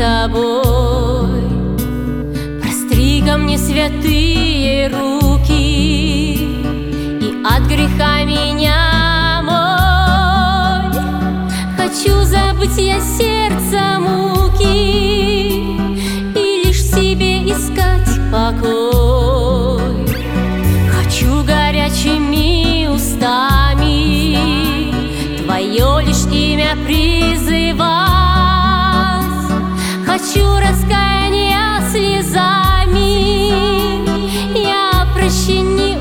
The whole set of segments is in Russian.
тобой. Простри-ка мне святые руки и от греха меня мой. Хочу забыть я сердца муки и лишь в себе искать покой. Хочу горячими устами Твое лишь имя призывать. Хочу раскаяния слезами я прощенье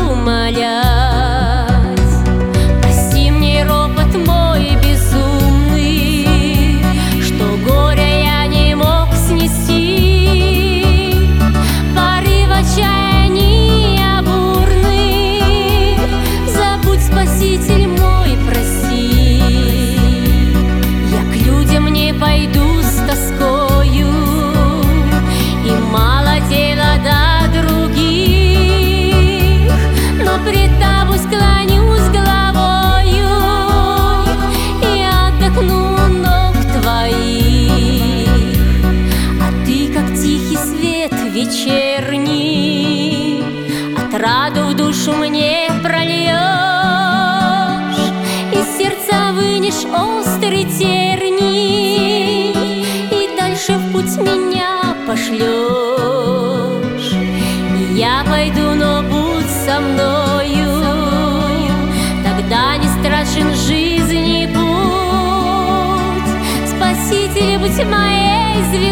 умолять. Прости мне ропот мой безумный, что горя я не мог снести. Порыв отчаяния бурный, забудь, Спаситель мой, прости. Я к людям не пойду с тоскою, и мало дела до других, но пред тобой склонюсь головою и отдохну у ног твоих. А ты, как тихий свет вечерний, отраду в душу мне прольешь, из сердца вынешь острый терний и дальше в путь меня пошлешь. И я пойду, но будь со мною, тогда не страшен жизни путь. Спаситель, будь моей звездой.